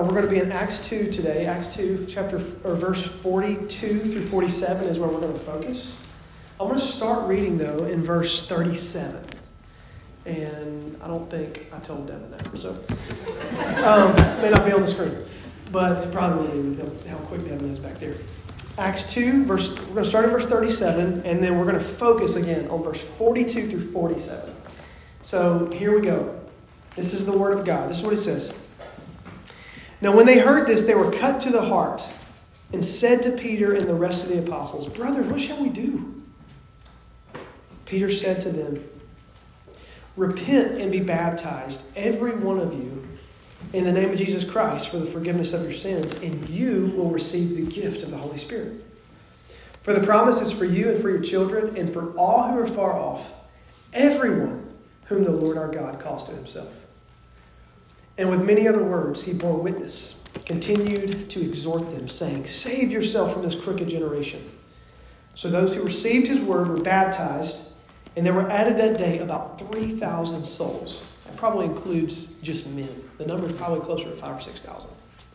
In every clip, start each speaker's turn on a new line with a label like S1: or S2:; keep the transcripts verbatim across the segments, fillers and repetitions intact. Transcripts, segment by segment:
S1: we're going to be in Acts two today. Acts two, chapter or verse forty-two through forty-seven is where we're going to focus. I want to start reading, though, in verse thirty-seven. And I don't think I told Devin that. So, um, it may not be on the screen. But it probably will be with how quick Devin is back there. Acts two, verse, we're going to start in verse thirty-seven, and then we're going to focus again on verse forty-two through forty-seven. So here we go. This is the word of God. This is what it says. Now when they heard this, they were cut to the heart and said to Peter and the rest of the apostles, "Brothers, what shall we do?" Peter said to them, "Repent and be baptized, every one of you, in the name of Jesus Christ for the forgiveness of your sins, and you will receive the gift of the Holy Spirit. For the promise is for you and for your children and for all who are far off, everyone whom the Lord our God calls to himself." And with many other words he bore witness, continued to exhort them, saying, "Save yourself from this crooked generation." So those who received his word were baptized, and there were added that day about three thousand souls. That probably includes just men. The number is probably closer to five or six thousand.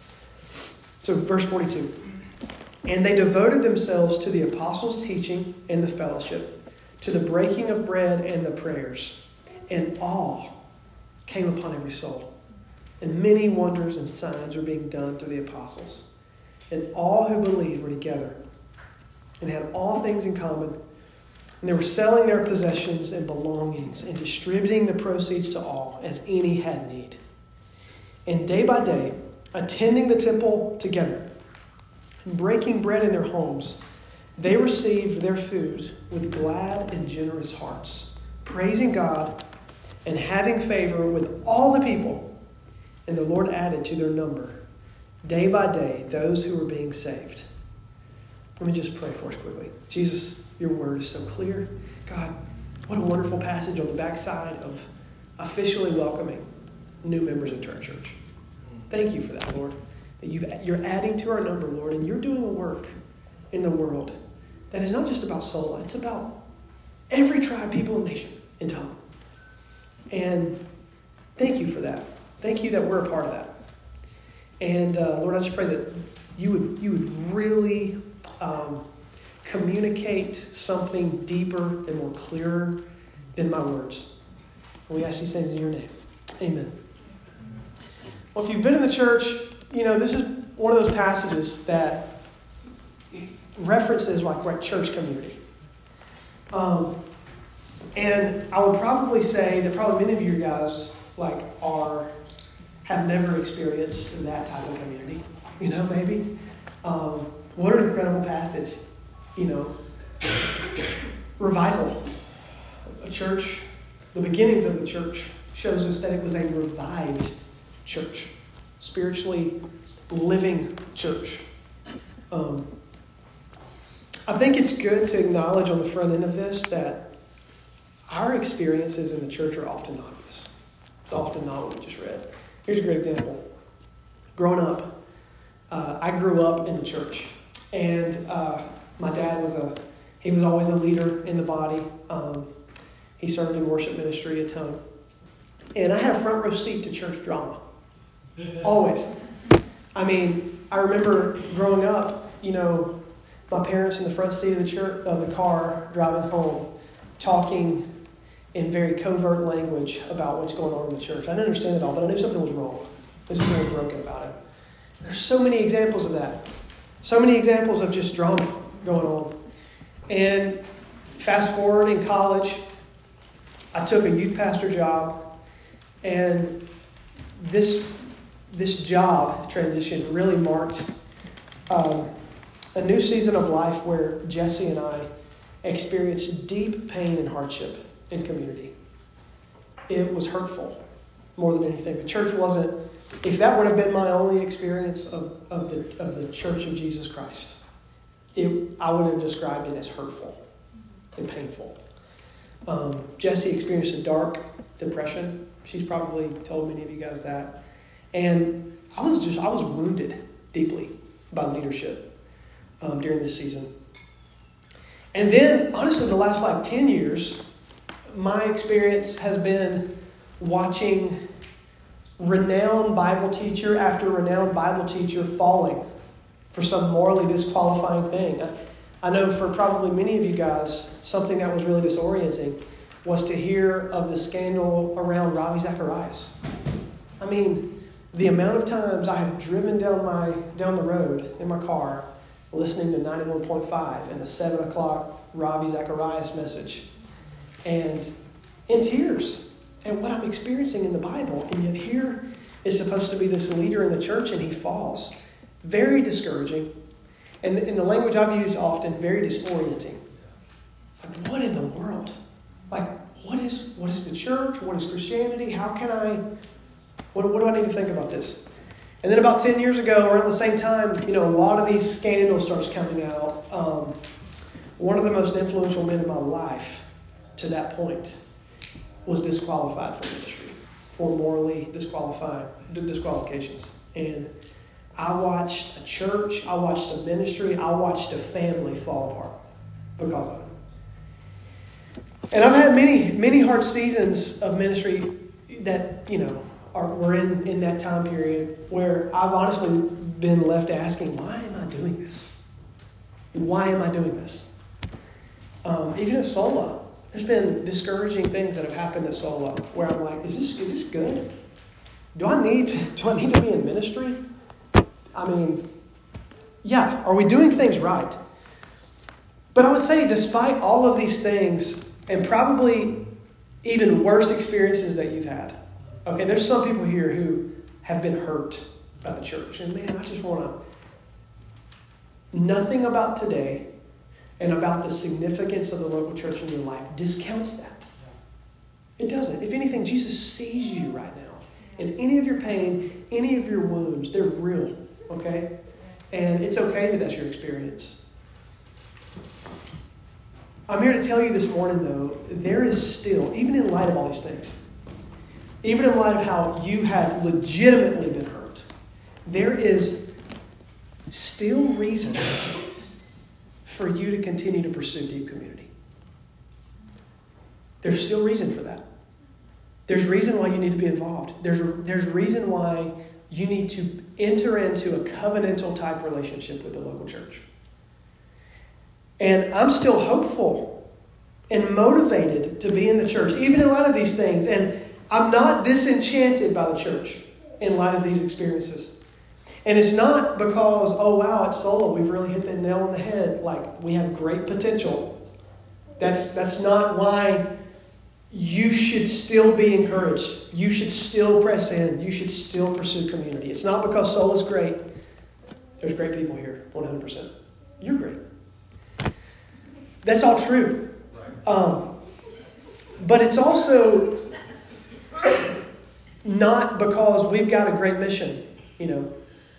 S1: So verse forty-two. And they devoted themselves to the apostles' teaching and the fellowship, to the breaking of bread and the prayers. And awe came upon every soul. And many wonders and signs were being done through the apostles. And all who believed were together and had all things in common. And they were selling their possessions and belongings and distributing the proceeds to all as any had need. And day by day, attending the temple together and breaking bread in their homes, they received their food with glad and generous hearts, praising God and having favor with all the people. And the Lord added to their number, day by day, those who were being saved. Let me just pray for us quickly. Jesus, your word is so clear. God, what a wonderful passage on the backside of officially welcoming new members into our church. Thank you for that, Lord. That you've, you're adding to our number, Lord, and you're doing a work in the world that is not just about Sola. It's about every tribe, people, and nation in tongue. And thank you for that. Thank you that we're a part of that. And uh, Lord, I just pray that you would you would really um, communicate something deeper and more clearer than my words. And we ask these things in your name. Amen. Well, if you've been in the church, you know, this is one of those passages that references like right church community. Um, and I would probably say that probably many of you guys like are have never experienced that type of community. You know, maybe. Um, what an incredible passage. You know, revival. A church, the beginnings of the church shows us that it was a revived church. Spiritually living church. Um, I think it's good to acknowledge on the front end of this that our experiences in the church are often not this. It's often not what we just read. Here's a great example. Growing up, uh, I grew up in the church. And uh, my dad was a, he was always a leader in the body. Um, he served in worship ministry a ton. And I had a front row seat to church drama. Always. I mean, I remember growing up, you know, my parents in the front seat of the church, of the car driving home, talking in very covert language about what's going on in the church. I didn't understand it all, but I knew something was wrong. Something was broken about it. There's so many examples of that. So many examples of just drama going on. And fast forward in college, I took a youth pastor job, and this this job transition really marked um, a new season of life where Jesse and I experienced deep pain and hardship in community. It was hurtful more than anything. The church wasn't, if that would have been my only experience of, of the of the Church of Jesus Christ, it, I would have described it as hurtful and painful. Um, Jessie experienced a dark depression. She's probably told many of you guys that. And I was just, I was wounded deeply by leadership um, during this season. And then, honestly, the last like ten years, my experience has been watching renowned Bible teacher after renowned Bible teacher falling for some morally disqualifying thing. I, I know for probably many of you guys, something that was really disorienting was to hear of the scandal around Ravi Zacharias. I mean, the amount of times I have driven down my down the road in my car listening to ninety-one point five and the seven o'clock Ravi Zacharias message, and in tears at what I'm experiencing in the Bible, and yet here is supposed to be this leader in the church and he falls. Very discouraging. And in the language I've used often, very disorienting. It's like, what in the world? Like, what is what is the church? What is Christianity? How can I, what, what do I need to think about this? And then about ten years ago, around the same time, you know, a lot of these scandals starts coming out. Um, one of the most influential men in my life to that point was disqualified from ministry for morally disqualifying disqualifications. And I watched a church, I watched a ministry, I watched a family fall apart because of it. And I've had many, many hard seasons of ministry that, you know, are were in, in that time period where I've honestly been left asking, why am I doing this? Why am I doing this? Um, even at Sola, there's been discouraging things that have happened at Sola where I'm like, is this is this good? Do I need to, do I need to be in ministry? I mean, yeah, are we doing things right? But I would say despite all of these things and probably even worse experiences that you've had, okay, there's some people here who have been hurt by the church. And man, I just want to, nothing about today and about the significance of the local church in your life discounts that. It doesn't. If anything, Jesus sees you right now. And any of your pain, any of your wounds, they're real. Okay? And it's okay that that's your experience. I'm here to tell you this morning, though, there is still, even in light of all these things, even in light of how you have legitimately been hurt, there is still reason for you to continue to pursue deep community. There's still reason for that. There's reason why you need to be involved. There's, there's reason why you need to enter into a covenantal type relationship with the local church. And I'm still hopeful and motivated to be in the church, even in light of these things. And I'm not disenchanted by the church in light of these experiences. And it's not because, oh wow, at Sola we've really hit the nail on the head. Like, we have great potential. That's, that's not why you should still be encouraged. You should still press in. You should still pursue community. It's not because Soul is great. There's great people here, one hundred percent. You're great. That's all true. Um, but it's also not because we've got a great mission, you know.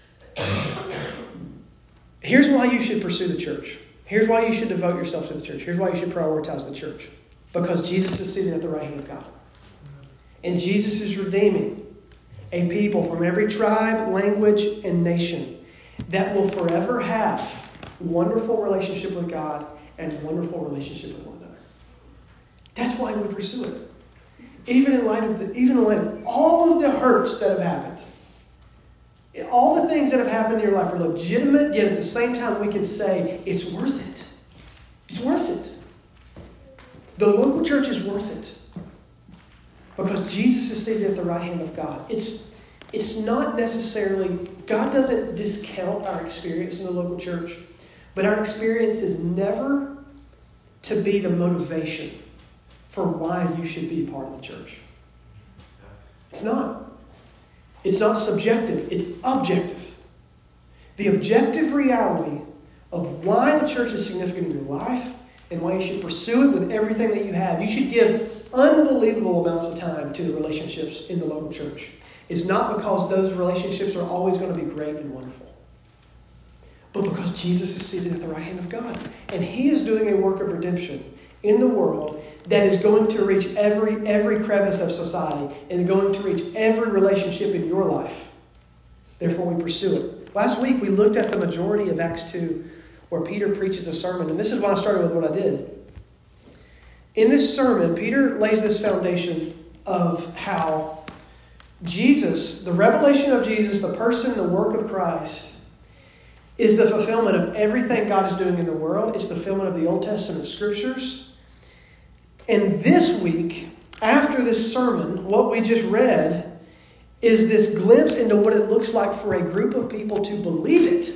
S1: Here's why you should pursue the church. Here's why you should devote yourself to the church. Here's why you should prioritize the church. Because Jesus is seated at the right hand of God. And Jesus is redeeming a people from every tribe, language, and nation that will forever have wonderful relationship with God and wonderful relationship with one another. That's why we pursue it. Even in light of the, even in light of all of the hurts that have happened. All the things that have happened in your life are legitimate, yet at the same time we can say it's worth it. It's worth it. The local church is worth it. Because Jesus is seated at the right hand of God. It's, it's not necessarily, God doesn't discount our experience in the local church, but our experience is never to be the motivation for why you should be a part of the church. It's not. It's not subjective. It's objective. The objective reality of why the church is significant in your life and why you should pursue it with everything that you have. You should give unbelievable amounts of time to the relationships in the local church. It's not because those relationships are always going to be great and wonderful, but because Jesus is seated at the right hand of God. And He is doing a work of redemption in the world that is going to reach every every crevice of society and going to reach every relationship in your life. Therefore, we pursue it. Last week, we looked at the majority of Acts two, where Peter preaches a sermon. And this is why I started with what I did. In this sermon, Peter lays this foundation of how Jesus, the revelation of Jesus, the person, the work of Christ, is the fulfillment of everything God is doing in the world. It's the fulfillment of the Old Testament scriptures. And this week, after this sermon, what we just read is this glimpse into what it looks like for a group of people to believe it,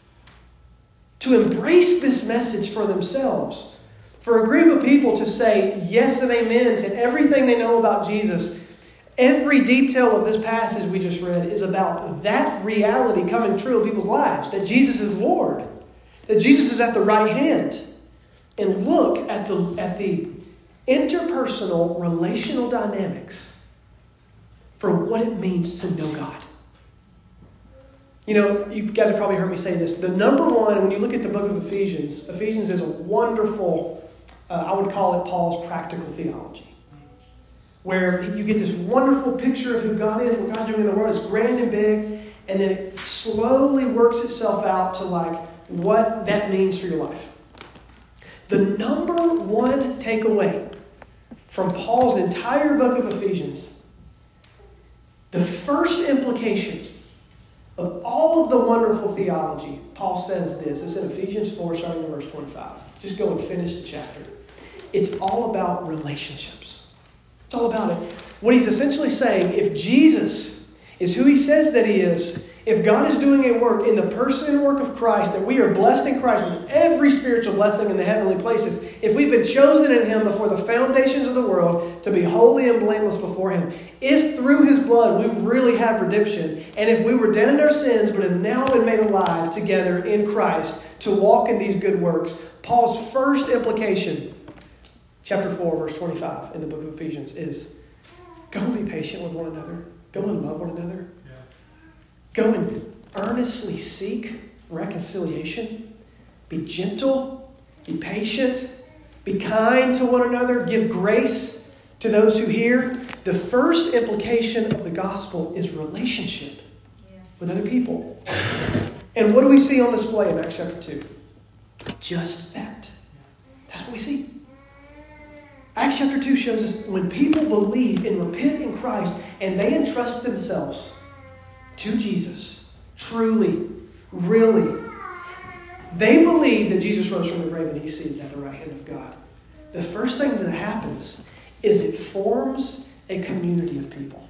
S1: to embrace this message for themselves, for a group of people to say yes and amen to everything they know about Jesus. Every detail of this passage we just read is about that reality coming true in people's lives, that Jesus is Lord, that Jesus is at the right hand. And look at the, at the interpersonal, relational dynamics for what it means to know God. You know, you guys have probably heard me say this. The number one, when you look at the book of Ephesians, Ephesians is a wonderful, uh, I would call it Paul's practical theology, where you get this wonderful picture of who God is, what God's doing in the world. It's grand and big, and then it slowly works itself out to like what that means for your life. The number one takeaway from Paul's entire book of Ephesians, the first implication of all of the wonderful theology, Paul says this. It's in Ephesians four, starting in verse twenty-five. Just go and finish the chapter. It's all about relationships. It's all about it. What he's essentially saying, if Jesus is who he says that he is, if God is doing a work in the person and work of Christ, that we are blessed in Christ with every spiritual blessing in the heavenly places, if we've been chosen in him before the foundations of the world to be holy and blameless before him, if through his blood we really have redemption, and if we were dead in our sins but have now been made alive together in Christ to walk in these good works, Paul's first implication, chapter four, verse twenty-five in the book of Ephesians, is go and be patient with one another. Go and love one another. Yeah. Go and earnestly seek reconciliation. Be gentle. Be patient. Be kind to one another. Give grace to those who hear. The first implication of the gospel is relationship yeah. with other people. And what do we see on display in Acts chapter two? Just that. That's what we see. Acts chapter two shows us when people believe and repent in Christ and they entrust themselves to Jesus, truly, really, they believe that Jesus rose from the grave and he's seated at the right hand of God. The first thing that happens is it forms a community of people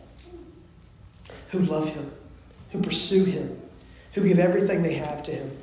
S1: who love him, who pursue him, who give everything they have to him.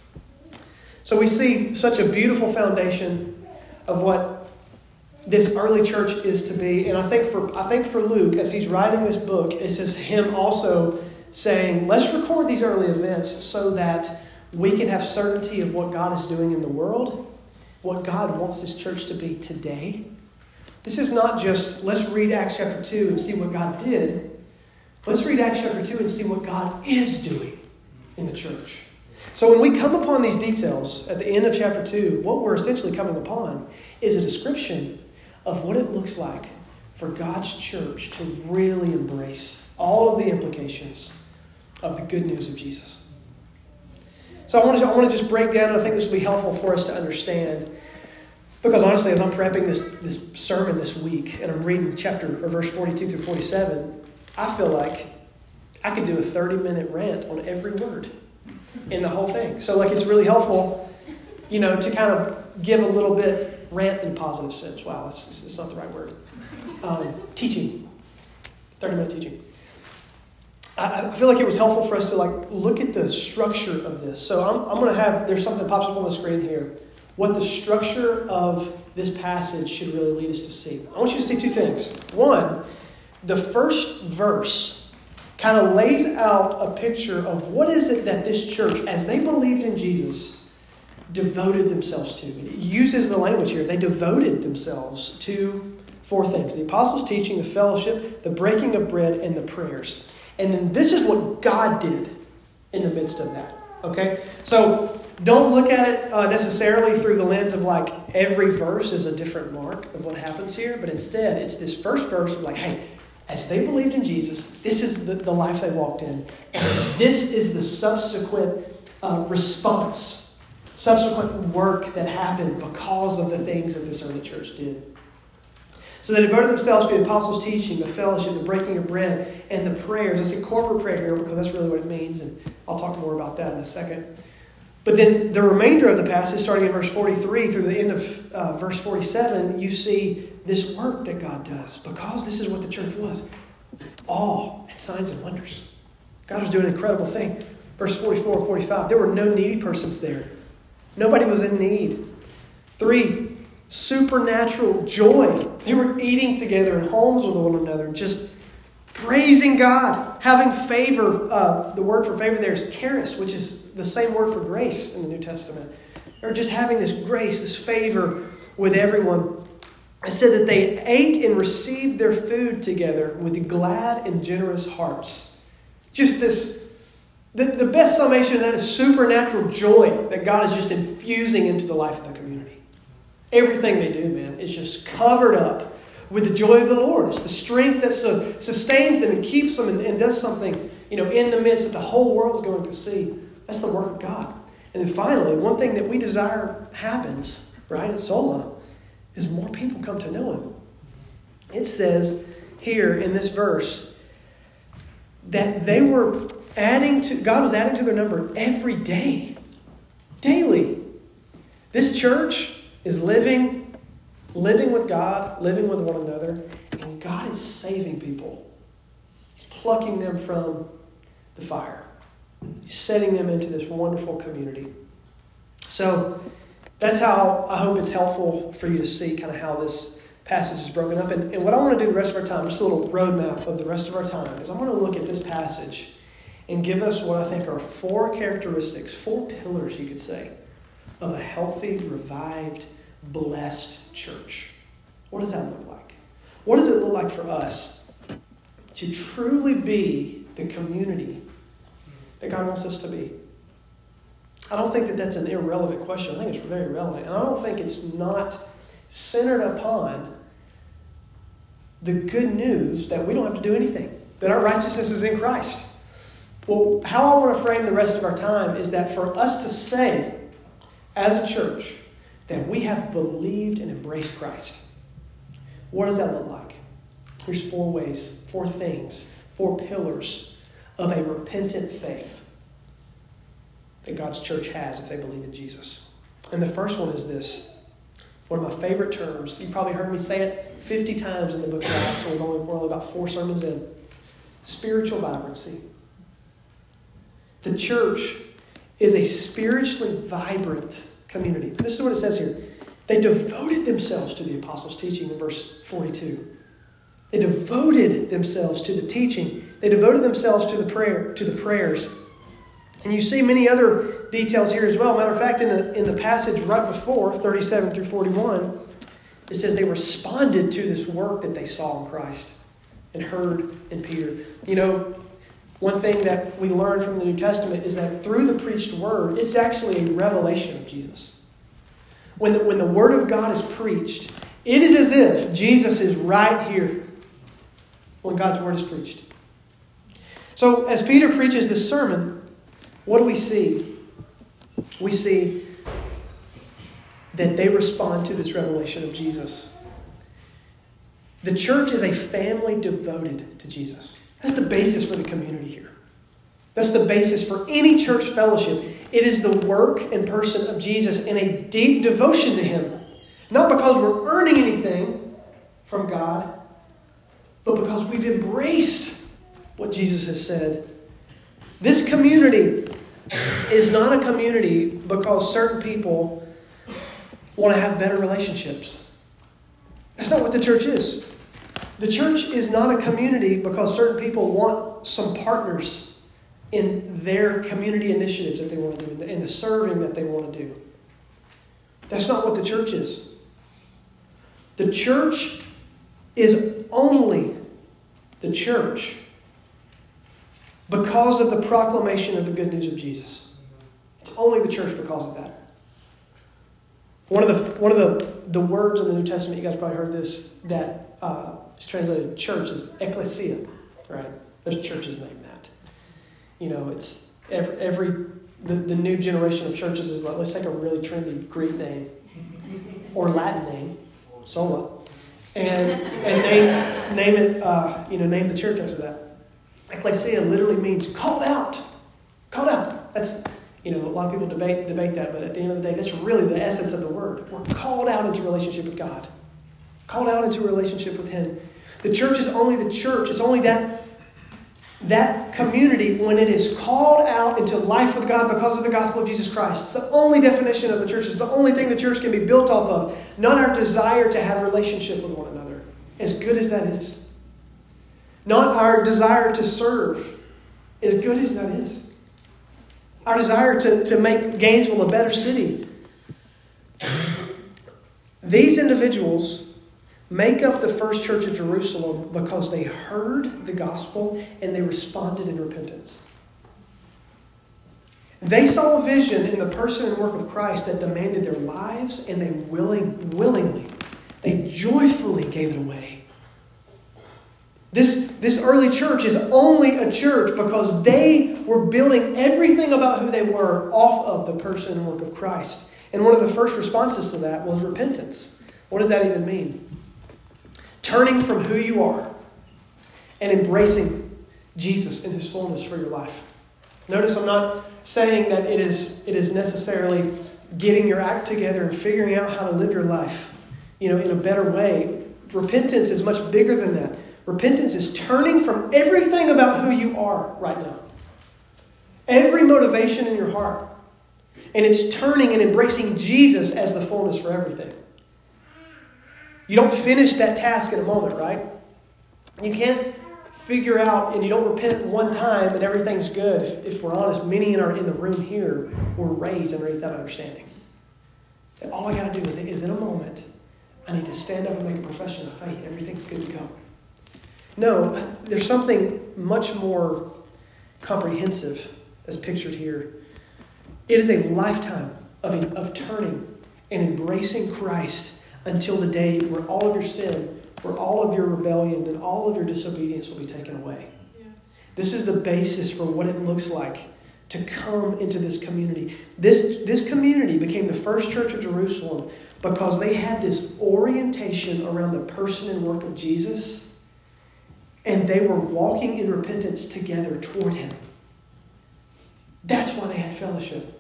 S1: So we see such a beautiful foundation of what this early church is to be. And I think for I think for Luke, as he's writing this book, this is him also saying, let's record these early events so that we can have certainty of what God is doing in the world, what God wants this church to be today. This is not just, let's read Acts chapter two and see what God did. Let's read Acts chapter two and see what God is doing in the church. So when we come upon these details at the end of chapter two, what we're essentially coming upon is a description of what it looks like for God's church to really embrace all of the implications of the good news of Jesus. So I want to, I want to just break down, and I think this will be helpful for us to understand, because honestly, as I'm prepping this, this sermon this week, and I'm reading chapter or verse forty-two through forty-seven, I feel like I could do a thirty-minute rant on every word in the whole thing. So like it's really helpful, you know, to kind of give a little bit rant in positive sense. Wow, that's, it's not the right word. Um, teaching. thirty-minute teaching. I, I feel like it was helpful for us to like look at the structure of this. So I'm, I'm going to have, there's something that pops up on the screen here, what the structure of this passage should really lead us to see. I want you to see two things. One, the first verse kind of lays out a picture of what is it that this church, as they believed in Jesus, devoted themselves to. It uses the language here. They devoted themselves to four things: the apostles' teaching, the fellowship, the breaking of bread, and the prayers. And then this is what God did in the midst of that. Okay? So don't look at it uh, necessarily through the lens of like every verse is a different mark of what happens here, but instead it's this first verse of like, hey, as they believed in Jesus, this is the, the life they walked in. And this is the subsequent uh, response, subsequent work that happened because of the things that this early church did. So they devoted themselves to the apostles' teaching, the fellowship, the breaking of bread, and the prayers. I say corporate prayer here because that's really what it means, and I'll talk more about that in a second. But then the remainder of the passage, starting in verse forty-three through the end of uh, verse forty-seven, you see this work that God does, because this is what the church was. Awe and signs and wonders. God was doing an incredible thing. Verse forty-four and forty-five, there were no needy persons there. Nobody was in need. Three, supernatural joy. They were eating together in homes with one another, just praising God, having favor. Uh, the word for favor there is charis, which is the same word for grace in the New Testament. They're just having this grace, this favor with everyone. It said that they ate and received their food together with glad and generous hearts. Just this, the, the best summation of that is supernatural joy that God is just infusing into the life of the community. Everything they do, man, is just covered up with the joy of the Lord. It's the strength that su- sustains them and keeps them and, and does something, you know, in the midst that the whole world's going to see. That's the work of God. And then finally, one thing that we desire happens, right, at Sola, is more people come to know Him. It says here in this verse that they were adding to, God was adding to their number every day, daily. This church is living, living with God, living with one another, and God is saving people. He's plucking them from the fire. He's setting them into this wonderful community. So that's how I hope it's helpful for you to see kind of how this passage is broken up. And, and what I want to do the rest of our time, just a little roadmap of the rest of our time, is I'm going to look at this passage and give us what I think are four characteristics, four pillars, you could say, of a healthy, revived, blessed church. What does that look like? What does it look like for us to truly be the community that God wants us to be? I don't think that that's an irrelevant question. I think it's very relevant. And I don't think it's not centered upon the good news that we don't have to do anything, that our righteousness is in Christ. Well, how I want to frame the rest of our time is that for us to say, as a church, that we have believed and embraced Christ. What does that look like? Here's four ways, four things, four pillars of a repentant faith that God's church has if they believe in Jesus. And the first one is this. One of my favorite terms. You've probably heard me say it fifty times in the book of Acts, so we're only, we're only about four sermons in. Spiritual vibrancy. The church is a spiritually vibrant community. This is what it says here. They devoted themselves to the apostles' teaching in verse forty-two. They devoted themselves to the teaching. They devoted themselves to the prayer, to the prayers. And you see many other details here as well. Matter of fact, in the in the passage right before, thirty-seven through forty-one, it says they responded to this work that they saw in Christ and heard in Peter. You know, one thing that we learn from the New Testament is that through the preached word, it's actually a revelation of Jesus. When the, when the word of God is preached, it is as if Jesus is right here when God's word is preached. So as Peter preaches this sermon, what do we see? We see that they respond to this revelation of Jesus. The church is a family devoted to Jesus. That's the basis for the community here. That's the basis for any church fellowship. It is the work and person of Jesus and a deep devotion to Him. Not because we're earning anything from God, but because we've embraced what Jesus has said. This community is not a community because certain people want to have better relationships. That's not what the church is. The church is not a community because certain people want some partners in their community initiatives that they want to do, in the, in the serving that they want to do. That's not what the church is. The church is only the church because of the proclamation of the good news of Jesus. It's only the church because of that. One of the one of the, the words in the New Testament, you guys probably heard this, that uh, is translated church is ecclesia, right? There's churches named that. You know, it's every, every the, the new generation of churches is like, let's take a really trendy Greek name or Latin name, sola, and and name name it uh, you know name the church after that. Ecclesia literally means called out, called out. That's you know a lot of people debate debate that, but at the end of the day, that's really the essence of the word. We're called out into relationship with God, called out into a relationship with Him. The church is only the church. It's only that. That community, when it is called out into life with God because of the gospel of Jesus Christ. It's the only definition of the church. It's the only thing the church can be built off of. Not our desire to have relationship with one another, as good as that is. Not our desire to serve, as good as that is. Our desire to, to make Gainesville a better city. These individuals make up the first church of Jerusalem because they heard the gospel and they responded in repentance. They saw a vision in the person and work of Christ that demanded their lives, and they willing, willingly, they joyfully gave it away. This, this early church is only a church because they were building everything about who they were off of the person and work of Christ. And one of the first responses to that was repentance. What does that even mean? Turning from who you are and embracing Jesus in His fullness for your life. Notice I'm not saying that it is, it is necessarily getting your act together and figuring out how to live your life, you know, in a better way. Repentance is much bigger than that. Repentance is turning from everything about who you are right now. Every motivation in your heart. And it's turning and embracing Jesus as the fullness for everything. You don't finish that task in a moment, right? You can't figure out, and you don't repent one time and everything's good. If, if we're honest, many in, our, in the room here were raised underneath that understanding. And all I got to do is, is in a moment, I need to stand up and make a profession of faith. Everything's good to go. No, there's something much more comprehensive that's pictured here. It is a lifetime of, of turning and embracing Christ until the day where all of your sin, where all of your rebellion and all of your disobedience will be taken away. Yeah. This is the basis for what it looks like to come into this community. This, this community became the first church of Jerusalem because they had this orientation around the person and work of Jesus, and they were walking in repentance together toward Him. That's why they had fellowship.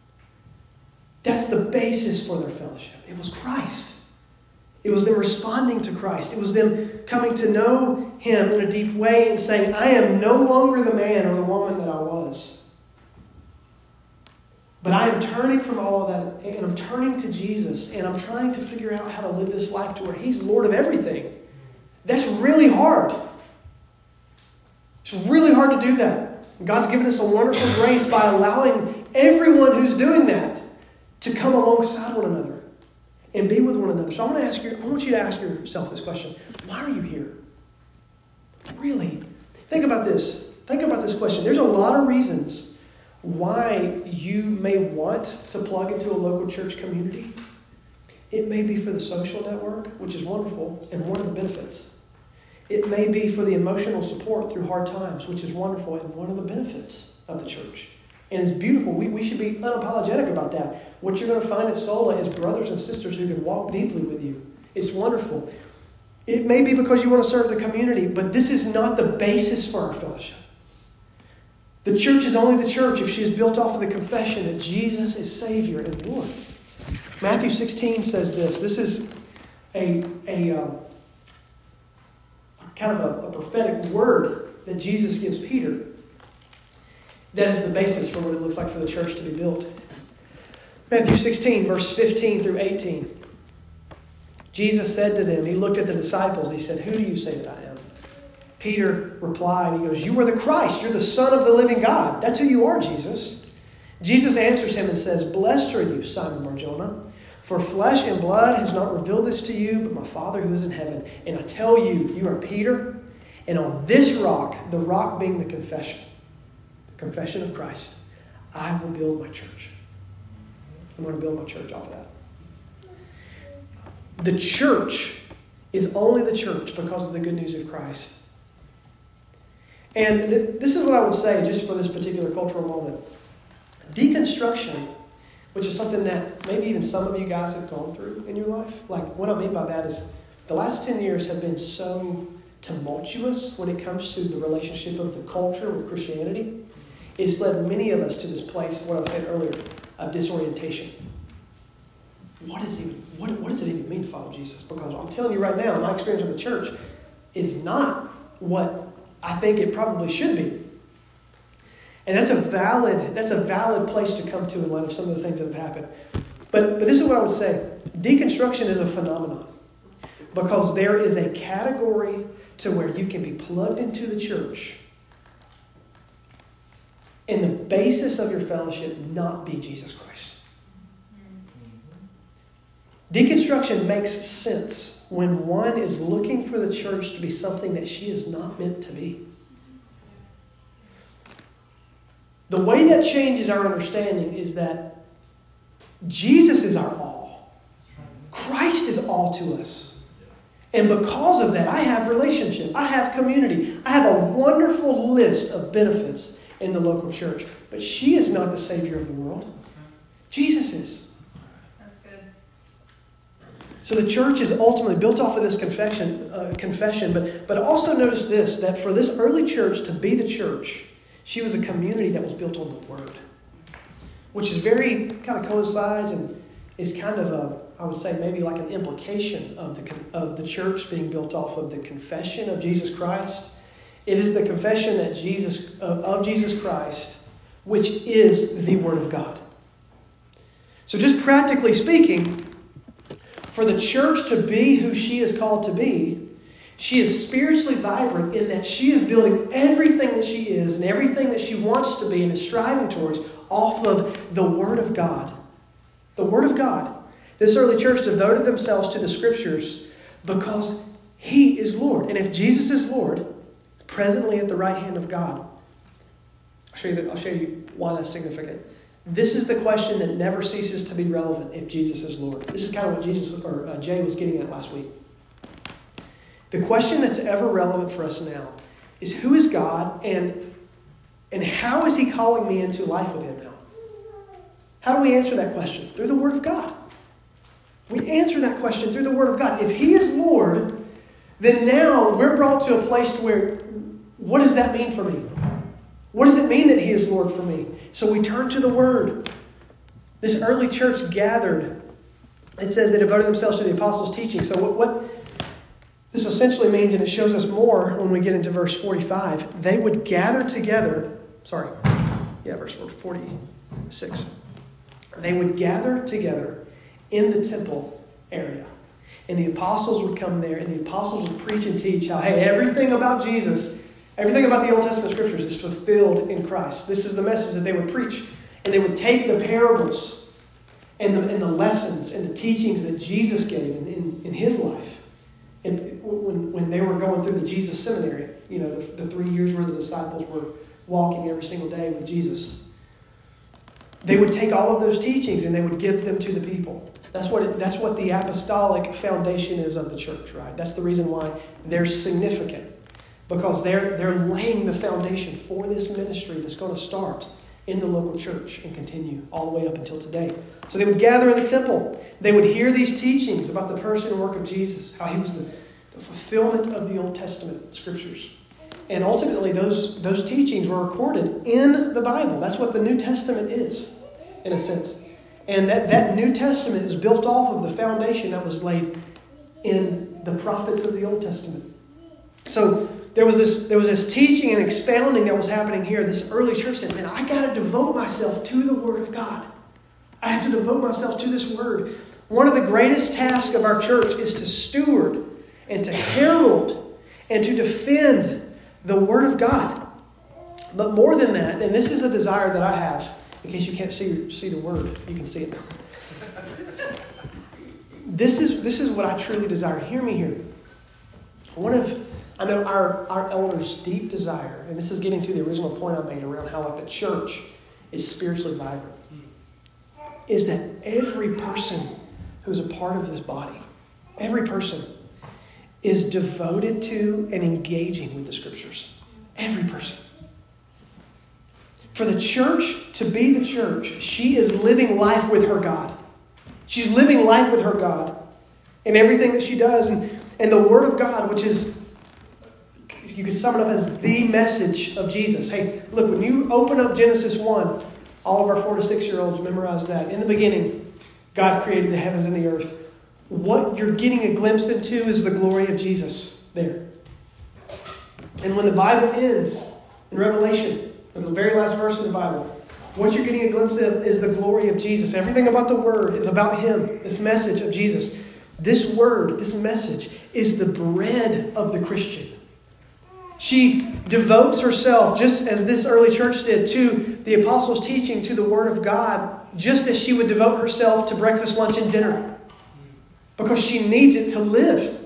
S1: That's the basis for their fellowship. It was Christ. It was them responding to Christ. It was them coming to know Him in a deep way and saying, I am no longer the man or the woman that I was. But I am turning from all of that, and I'm turning to Jesus, and I'm trying to figure out how to live this life to where He's Lord of everything. That's really hard. It's really hard to do that. God's given us a wonderful grace by allowing everyone who's doing that to come alongside one another and be with one another. So I want to ask you, I want you to ask yourself this question. Why are you here? Really? Think about this. Think about this question. There's a lot of reasons why you may want to plug into a local church community. It may be for the social network, which is wonderful and one of the benefits. It may be for the emotional support through hard times, which is wonderful and one of the benefits of the church. And it's beautiful. We, we should be unapologetic about that. What you're going to find at Sola is brothers and sisters who can walk deeply with you. It's wonderful. It may be because you want to serve the community, but this is not the basis for our fellowship. The church is only the church if she is built off of the confession that Jesus is Savior and Lord. Matthew sixteen says this. This is a, a um, kind of a, a prophetic word that Jesus gives Peter. That is the basis for what it looks like for the church to be built. Matthew sixteen, verse fifteen through eighteen. Jesus said to them, He looked at the disciples, He said, Who do you say that I am? Peter replied, he goes, You are the Christ, you're the Son of the living God. That's who you are, Jesus. Jesus answers him and says, Blessed are you, Simon Bar-Jonah, for flesh and blood has not revealed this to you, but my Father who is in heaven. And I tell you, you are Peter, and on this rock, the rock being the confession, confession of Christ, I will build my church. I'm going to build my church off of that. The church is only the church because of the good news of Christ. And th- this is what I would say just for this particular cultural moment. Deconstruction, which is something that maybe even some of you guys have gone through in your life. Like, what I mean by that is the last ten years have been so tumultuous when it comes to the relationship of the culture with Christianity. It's led many of us to this place, what I was saying earlier, of disorientation. What is even, what, what does it even mean to follow Jesus? Because I'm telling you right now, my experience of the church is not what I think it probably should be. And that's a valid, that's a valid place to come to in light of some of the things that have happened. But, but this is what I would say. Deconstruction is a phenomenon. Because there is a category to where you can be plugged into the church and the basis of your fellowship not be Jesus Christ. Deconstruction makes sense when one is looking for the church to be something that she is not meant to be. The way that changes our understanding is that Jesus is our all. Christ is all to us. And because of that, I have relationship. I have community. I have a wonderful list of benefits in the local church. But she is not the Savior of the world. Jesus is.
S2: That's good.
S1: So the church is ultimately built off of this confession, uh, confession. But, but also notice this, that for this early church to be the church, she was a community that was built on the Word. Which is very, kind of coincides and is kind of a, I would say maybe like an implication of the of the church being built off of the confession of Jesus Christ. It is the confession that Jesus of, of Jesus Christ, which is the Word of God. So just practically speaking, for the church to be who she is called to be, she is spiritually vibrant in that she is building everything that she is and everything that she wants to be and is striving towards off of the Word of God. The Word of God. This early church devoted themselves to the Scriptures because He is Lord. And if Jesus is Lord, presently at the right hand of God, I'll show you, that, I'll show you why that's significant. This is the question that never ceases to be relevant if Jesus is Lord. This is kind of what Jesus or uh, Jay was getting at last week. The question that's ever relevant for us now is who is God and, and how is He calling me into life with Him now? How do we answer that question? Through the Word of God. We answer that question through the Word of God. If He is Lord, then now we're brought to a place to where, what does that mean for me? What does it mean that He is Lord for me? So we turn to the Word. This early church gathered. It says they devoted themselves to the apostles' teaching. So what, what this essentially means, and it shows us more when we get into verse forty-five, they would gather together. Sorry. Yeah, verse forty-six. They would gather together in the temple area. And the apostles would come there, and the apostles would preach and teach how, hey, everything about Jesus, everything about the Old Testament Scriptures is fulfilled in Christ. This is the message that they would preach. And they would take the parables and the, and the lessons and the teachings that Jesus gave in, in, in His life. And when, when they were going through the Jesus seminary, you know, the, the three years where the disciples were walking every single day with Jesus, they would take all of those teachings and they would give them to the people. That's what it, that's what the apostolic foundation is of the church, right? That's the reason why they're significant. Because they're, they're laying the foundation for this ministry that's going to start in the local church and continue all the way up until today. So they would gather in the temple. They would hear these teachings about the person and work of Jesus, how He was the, the fulfillment of the Old Testament Scriptures. And ultimately, those, those teachings were recorded in the Bible. That's what the New Testament is, in a sense. And that, that New Testament is built off of the foundation that was laid in the prophets of the Old Testament. So there was this, there was this teaching and expounding that was happening here. This early church said, man, I got to devote myself to the Word of God. I have to devote myself to this Word. One of the greatest tasks of our church is to steward and to herald and to defend the Word of God. But more than that, and this is a desire that I have, in case you can't see, see the Word, you can see it now. This is, this is what I truly desire. Hear me here. One of, I know our, our elders' deep desire, and this is getting to the original point I made around how like the church is spiritually vibrant, is that every person who's a part of this body, every person is devoted to and engaging with the Scriptures. Every person. For the church to be the church, she is living life with her God. She's living life with her God in everything that she does. And, And the Word of God, which is, you could sum it up as the message of Jesus. Hey, look, when you open up Genesis one, all of our four to six year olds memorize that. In the beginning, God created the heavens and the earth. What you're getting a glimpse into is the glory of Jesus there. And when the Bible ends in Revelation, the very last verse of the Bible, what you're getting a glimpse of is the glory of Jesus. Everything about the Word is about Him, this message of Jesus. This Word, this message, is the bread of the Christian. She devotes herself, just as this early church did, to the apostles' teaching, to the Word of God, just as she would devote herself to breakfast, lunch, and dinner. Because she needs it to live.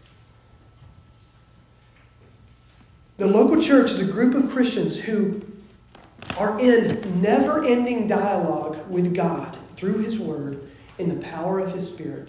S1: The local church is a group of Christians who are in never-ending dialogue with God through His Word in the power of His Spirit,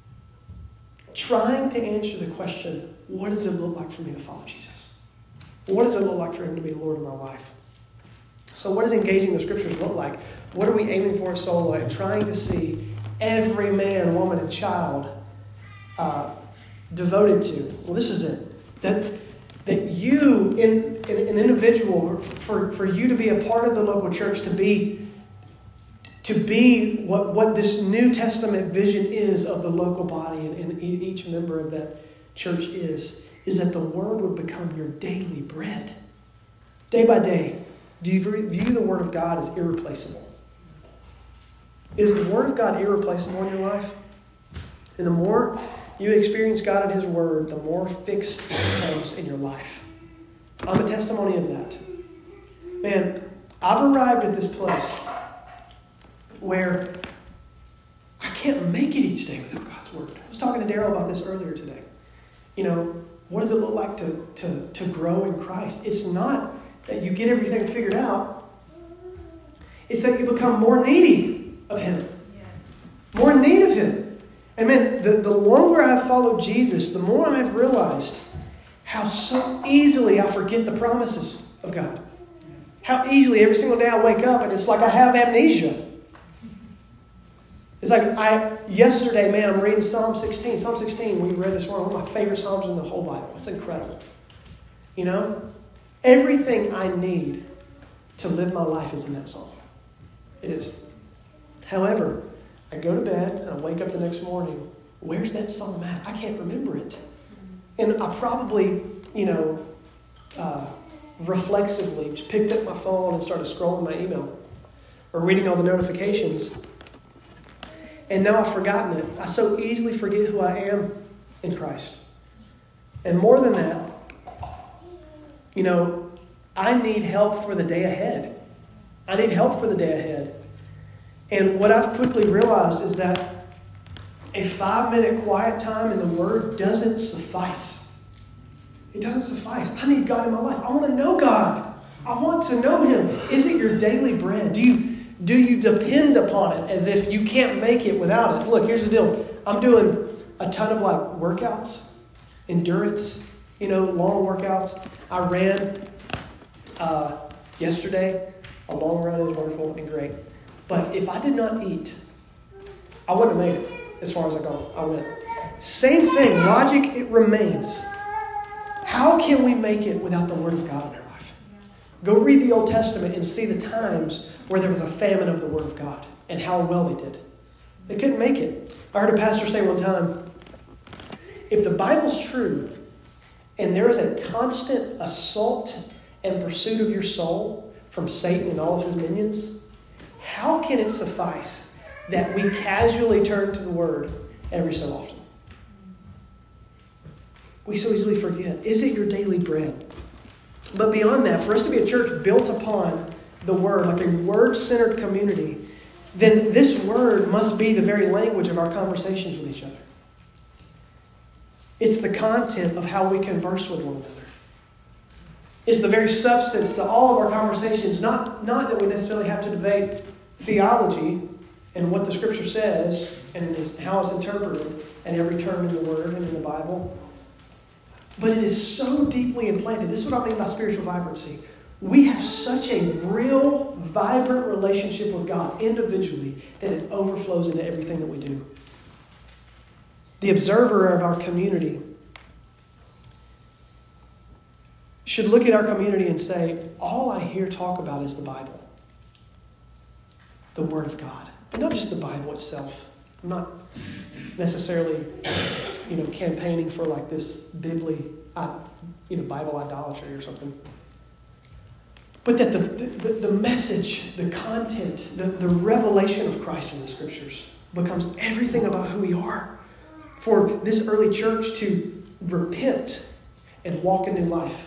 S1: trying to answer the question, what does it look like for me to follow Jesus? What does it look like for Him to be Lord of my life? So what does engaging the Scriptures look like? What are we aiming for at Soul Life? Trying to see every man, woman, and child uh, devoted to. Well, this is it. That, that you, in, in an individual, for, for you to be a part of the local church, to be to be what, what this New Testament vision is of the local body and, and each member of that church is, is that the Word would become your daily bread. Day by day, do you view the Word of God as irreplaceable? Is the Word of God irreplaceable in your life? And the more you experience God and His Word, the more fixed it becomes in your life. I'm a testimony of that. Man, I've arrived at this place where I can't make it each day without God's Word. I was talking to Daryl about this earlier today. You know, what does it look like to, to, to grow in Christ? It's not that you get everything figured out. It's that you become more needy of Him. Yes. More in need of Him. And man, the, the longer I've followed Jesus, the more I've realized how so easily I forget the promises of God. How easily every single day I wake up and it's like I have amnesia. It's like I yesterday, man, I'm reading Psalm sixteen. Psalm sixteen, we read this morning, one of my favorite Psalms in the whole Bible. It's incredible. You know, everything I need to live my life is in that Psalm. It is. However, I go to bed and I wake up the next morning. Where's that Psalm at? I can't remember it. And I probably, you know, uh, reflexively picked up my phone and started scrolling my email or reading all the notifications. And now I've forgotten it. I so easily forget who I am in Christ. And more than that, you know, I need help for the day ahead. I need help for the day ahead. And what I've quickly realized is that a five-minute quiet time in the Word doesn't suffice. It doesn't suffice. I need God in my life. I want to know God. I want to know Him. Is it your daily bread? Do you Do you depend upon it as if you can't make it without it? Look, here's the deal. I'm doing a ton of like workouts, endurance, you know, long workouts. I ran uh, yesterday. A long run is wonderful and great. But if I did not eat, I wouldn't have made it as far as I go. I went. Same thing. Logic, it remains. How can we make it without the Word of God in our life? Go read the Old Testament and see the times where there was a famine of the Word of God and how well they did. They couldn't make it. I heard a pastor say one time, if the Bible's true and there is a constant assault and pursuit of your soul from Satan and all of his minions, how can it suffice that we casually turn to the Word every so often? We so easily forget. Is it your daily bread? But beyond that, for us to be a church built upon the Word, like a Word-centered community, then this Word must be the very language of our conversations with each other. It's the content of how we converse with one another. It's the very substance to all of our conversations, not, not that we necessarily have to debate theology and what the Scripture says and how it's interpreted at every turn in the Word and in the Bible. But it is so deeply implanted. This is what I mean by spiritual vibrancy. We have such a real, vibrant relationship with God individually that it overflows into everything that we do. The observer of our community should look at our community and say, all I hear talk about is the Bible. The Word of God. And not just the Bible itself. I'm not necessarily, you know, campaigning for like this biblically, you know, Bible idolatry or something. But that the, the, the message, the content, the, the revelation of Christ in the Scriptures becomes everything about who we are. For this early church to repent and walk in new life.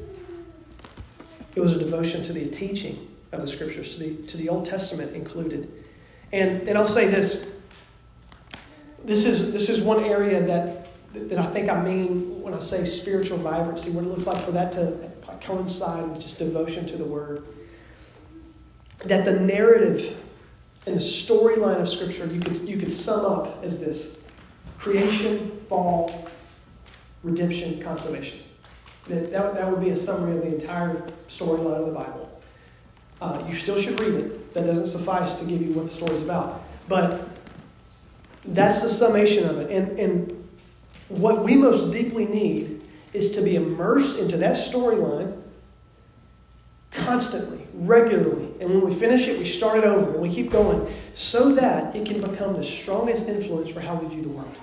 S1: It was a devotion to the teaching of the Scriptures, to the, to the Old Testament included. And, and I'll say this. This is, this is one area that, that I think I mean when I say spiritual vibrancy, what it looks like for that to coincide with just devotion to the Word. That the narrative and the storyline of Scripture, you could, you could sum up as this. Creation, fall, redemption, consummation. That, that, that would be a summary of the entire storyline of the Bible. Uh, you still should read it. That doesn't suffice to give you what the story's about. But that's the summation of it. And, and what we most deeply need is to be immersed into that storyline constantly, regularly. And when we finish it, we start it over and we keep going so that it can become the strongest influence for how we view the world.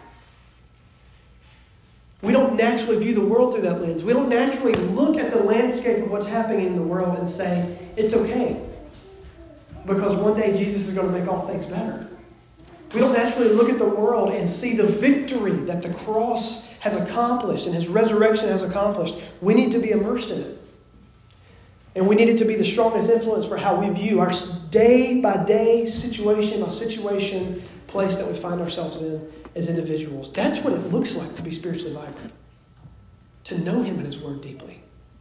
S1: We don't naturally view the world through that lens. We don't naturally look at the landscape of what's happening in the world and say, it's okay. Because one day Jesus is going to make all things better. We don't naturally look at the world and see the victory that the cross has accomplished and His resurrection has accomplished. We need to be immersed in it. And we need it to be the strongest influence for how we view our day by day, situation by situation, place that we find ourselves in as individuals. That's what it looks like to be spiritually vibrant. To know Him and His Word deeply.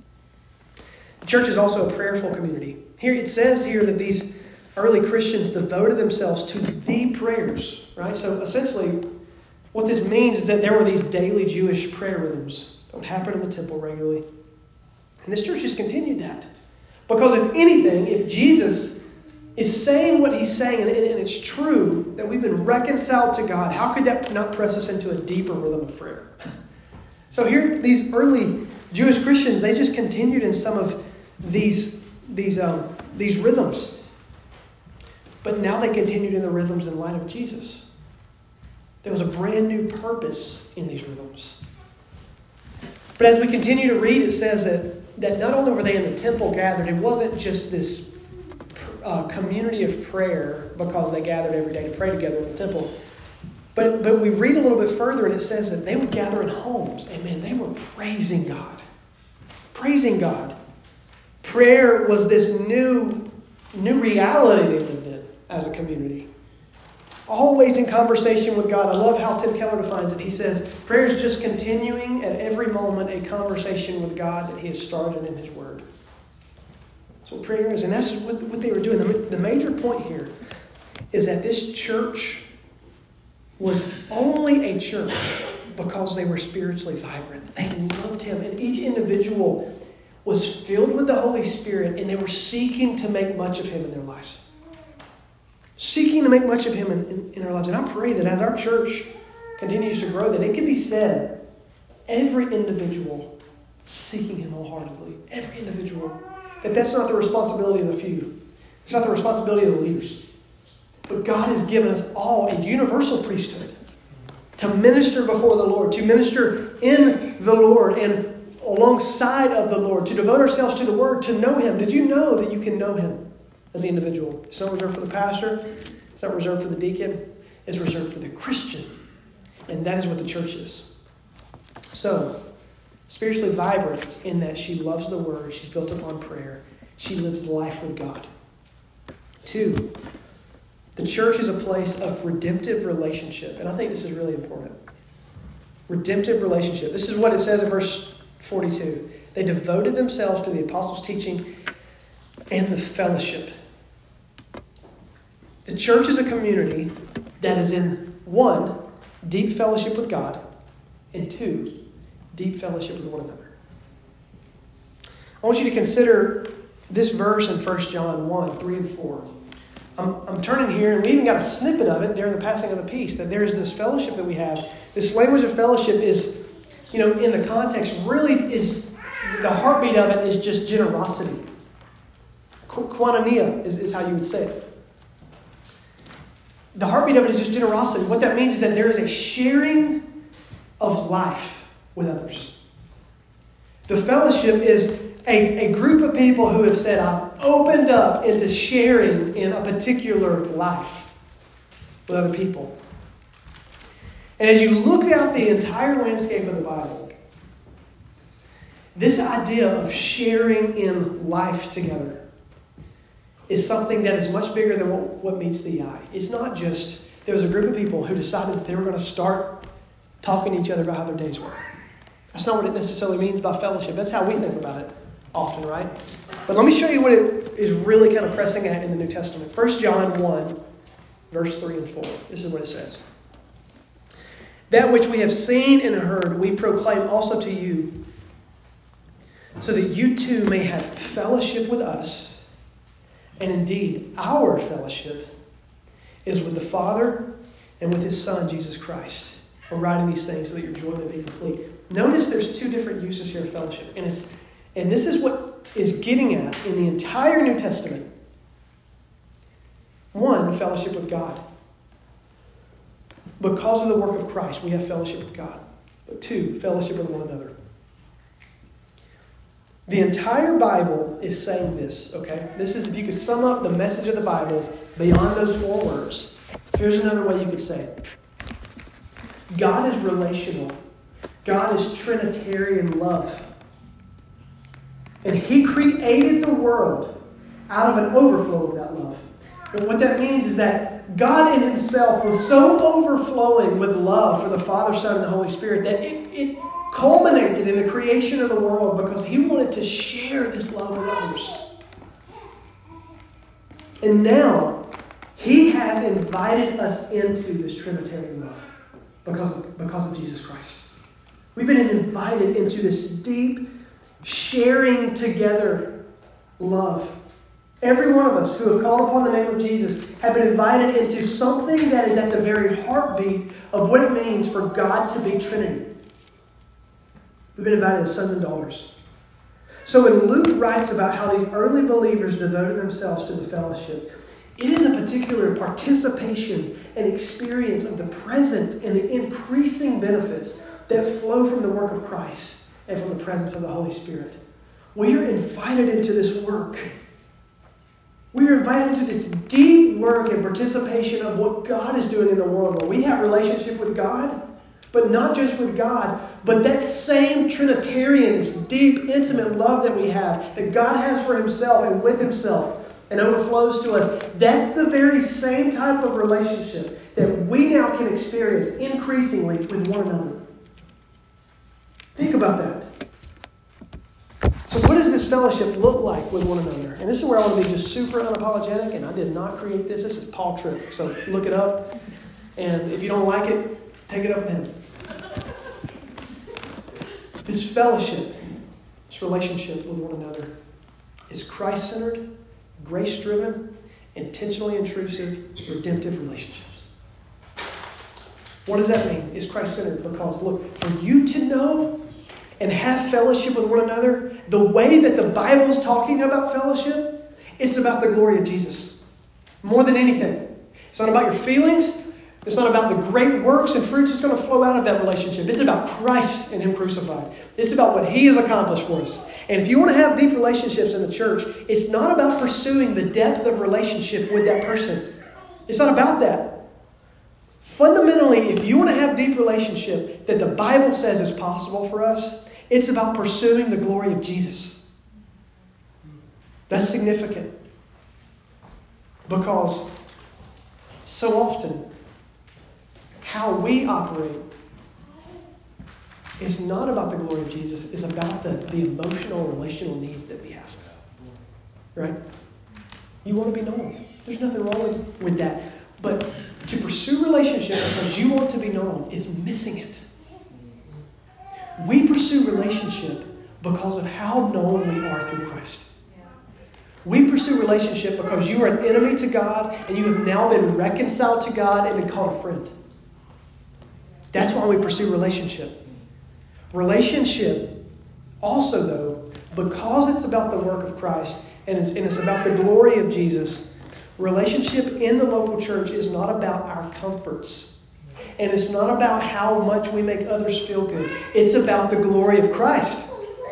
S1: The church is also a prayerful community. Here it says here that these early Christians devoted themselves to the prayers, right? So essentially, what this means is that there were these daily Jewish prayer rhythms that would happen in the temple regularly. And this church just continued that. Because if anything, if Jesus is saying what He's saying, and it's true that we've been reconciled to God, how could that not press us into a deeper rhythm of prayer? So here, these early Jewish Christians, they just continued in some of these, these, um, these rhythms. But now they continued in the rhythms in light of Jesus. There was a brand new purpose in these rhythms. But as we continue to read, it says that, that not only were they in the temple gathered, it wasn't just this uh, community of prayer because they gathered every day to pray together in the temple. But, but we read a little bit further and it says that they would gather in homes. And man, they were praising God. Praising God. Prayer was this new, new reality they lived in as a community. Always in conversation with God. I love how Tim Keller defines it. He says, prayer is just continuing at every moment a conversation with God that He has started in His Word. That's what prayer is. And that's what, what they were doing. The, the major point here is that this church was only a church because they were spiritually vibrant. They loved Him. And each individual was filled with the Holy Spirit and they were seeking to make much of Him in their lives. Seeking to make much of Him in, in, in our lives. And I pray that as our church continues to grow, that it can be said, every individual seeking Him wholeheartedly. Every individual. That that's not the responsibility of the few. It's not the responsibility of the leaders. But God has given us all a universal priesthood to minister before the Lord, to minister in the Lord and alongside of the Lord, to devote ourselves to the Word, to know Him. Did you know that you can know Him as the individual? It's not reserved for the pastor. It's not reserved for the deacon. It's reserved for the Christian. And that is what the church is. So, spiritually vibrant in that she loves the Word. She's built upon prayer. She lives life with God. Two, the church is a place of redemptive relationship. And I think this is really important. Redemptive relationship. This is what it says in verse forty-two. They devoted themselves to the apostles' teaching and the fellowship. The church is a community that is in, one, deep fellowship with God, and two, deep fellowship with one another. I want you to consider this verse in First John one, three and four. I'm, I'm turning here, and we even got a snippet of it during the passing of the peace, that there's this fellowship that we have. This language of fellowship is, you know, in the context, really is the heartbeat of it is just generosity. Koinonia is, is how you would say it. The heartbeat of it is just generosity. What that means is that there is a sharing of life with others. The fellowship is a, a group of people who have said, I've opened up into sharing in a particular life with other people. And as you look out the entire landscape of the Bible, this idea of sharing in life together is something that is much bigger than what, what meets the eye. It's not just, there was a group of people who decided that they were going to start talking to each other about how their days were. That's not what it necessarily means by fellowship. That's how we think about it often, right? But let me show you what it is really kind of pressing at in the New Testament. First John one, verse three and four. This is what it says. That which we have seen and heard, we proclaim also to you, so that you too may have fellowship with us. And indeed, our fellowship is with the Father and with His Son, Jesus Christ. We're writing these things so that your joy may be complete. Notice there's two different uses here of fellowship. And, it's, and this is what is getting at in the entire New Testament. One, fellowship with God. Because of the work of Christ, we have fellowship with God. But two, fellowship with one another. The entire Bible is saying this, okay? This is, if you could sum up the message of the Bible beyond those four words, here's another way you could say it. God is relational. God is Trinitarian love. And He created the world out of an overflow of that love. And what that means is that God in Himself was so overflowing with love for the Father, Son, and the Holy Spirit that it, it culminated in the creation of the world because He wanted to share this love with others. And now, He has invited us into this Trinitarian love because of, because of Jesus Christ. We've been invited into this deep, sharing together love. Every one of us who have called upon the name of Jesus have been invited into something that is at the very heartbeat of what it means for God to be Trinity. We've been invited as sons and daughters. So when Luke writes about how these early believers devoted themselves to the fellowship, it is a particular participation and experience of the present and the increasing benefits that flow from the work of Christ and from the presence of the Holy Spirit. We are invited into this work. We are invited into this deep work and participation of what God is doing in the world, where we have relationship with God, but not just with God, but that same Trinitarian, this deep, intimate love that we have, that God has for Himself and with Himself, and overflows to us. That's the very same type of relationship that we now can experience increasingly with one another. Think about that. So what does this fellowship look like with one another? And this is where I want to be just super unapologetic, and I did not create this. This is Paul Tripp, so look it up. And if you don't like it, take it up with him. This fellowship, this relationship with one another is Christ-centered, grace-driven, intentionally intrusive, redemptive relationships. What does that mean? It's Christ-centered because, look, for you to know and have fellowship with one another, the way that the Bible is talking about fellowship, it's about the glory of Jesus. More than anything. It's not about your feelings. It's not about the great works and fruits that's going to flow out of that relationship. It's about Christ and Him crucified. It's about what He has accomplished for us. And if you want to have deep relationships in the church, it's not about pursuing the depth of relationship with that person. It's not about that. Fundamentally, if you want to have deep relationship that the Bible says is possible for us, it's about pursuing the glory of Jesus. That's significant. Because so often, how we operate is not about the glory of Jesus. It's about the, the emotional, relational needs that we have. Right? You want to be known. There's nothing wrong with, with that. But to pursue relationship because you want to be known is missing it. We pursue relationship because of how known we are through Christ. We pursue relationship because you are an enemy to God and you have now been reconciled to God and been called a friend. That's why we pursue relationship. Relationship also, though, because it's about the work of Christ and it's, and it's about the glory of Jesus, relationship in the local church is not about our comforts. And it's not about how much we make others feel good. It's about the glory of Christ.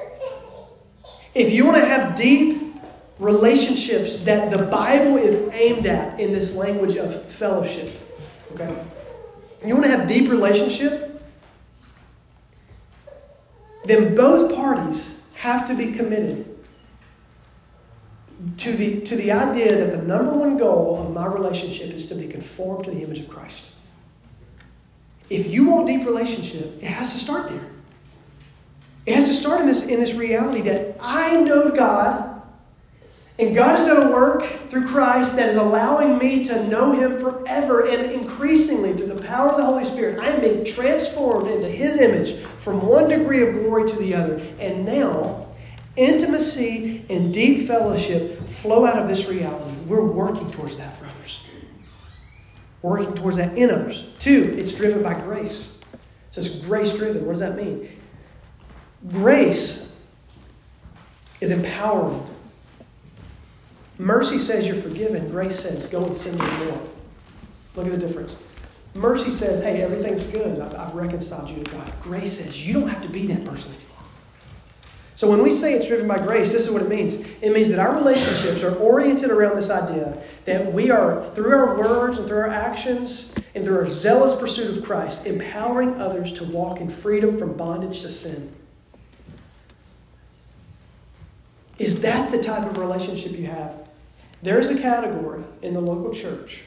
S1: If you want to have deep relationships that the Bible is aimed at in this language of fellowship, okay? You want to have deep relationship, then both parties have to be committed to the, to the idea that the number one goal of my relationship is to be conformed to the image of Christ. If you want deep relationship, it has to start there. It has to start in this, in this reality that I know God, and God is at a work through Christ that is allowing me to know Him forever, and increasingly through the power of the Holy Spirit, I am being transformed into His image from one degree of glory to the other. And now, intimacy and deep fellowship flow out of this reality. We're working towards that for others. Working towards that in others. Two, it's driven by grace. So it's grace-driven. What does that mean? Grace is empowering. Mercy says you're forgiven. Grace says, go and sin no more. Look at the difference. Mercy says, hey, everything's good. I've, I've reconciled you to God. Grace says, you don't have to be that person anymore. So when we say it's driven by grace, this is what it means. It means that our relationships are oriented around this idea that we are, through our words and through our actions and through our zealous pursuit of Christ, empowering others to walk in freedom from bondage to sin. Is that the type of relationship you have? There is a category in the local church.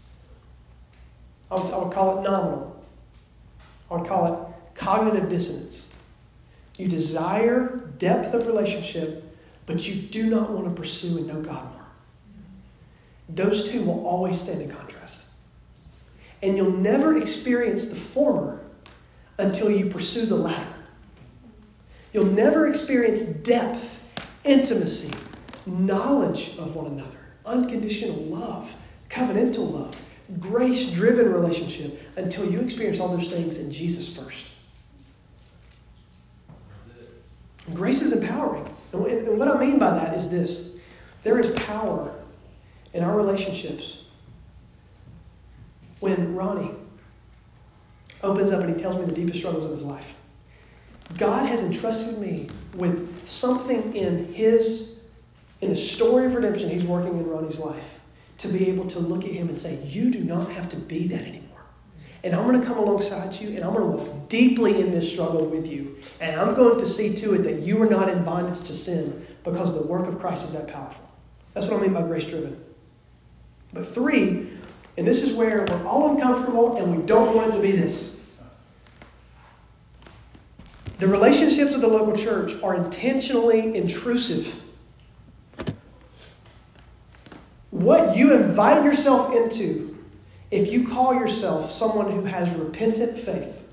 S1: I would, I would call it nominal. I would call it cognitive dissonance. You desire depth of relationship, but you do not want to pursue and know God more. Those two will always stand in contrast. And you'll never experience the former until you pursue the latter. You'll never experience depth, intimacy, knowledge of one another, unconditional love, covenantal love, grace-driven relationship until you experience all those things in Jesus first. Grace is empowering. And what I mean by that is this. There is power in our relationships when Ronnie opens up and he tells me the deepest struggles of his life. God has entrusted me with something in his, in the story of redemption he's working in Ronnie's life to be able to look at him and say, you do not have to be that anymore. And I'm going to come alongside you and I'm going to walk deeply in this struggle with you. And I'm going to see to it that you are not in bondage to sin because the work of Christ is that powerful. That's what I mean by grace-driven. But three, and this is where we're all uncomfortable and we don't want it to be this. The relationships of the local church are intentionally intrusive. What you invite yourself into if you call yourself someone who has repentant faith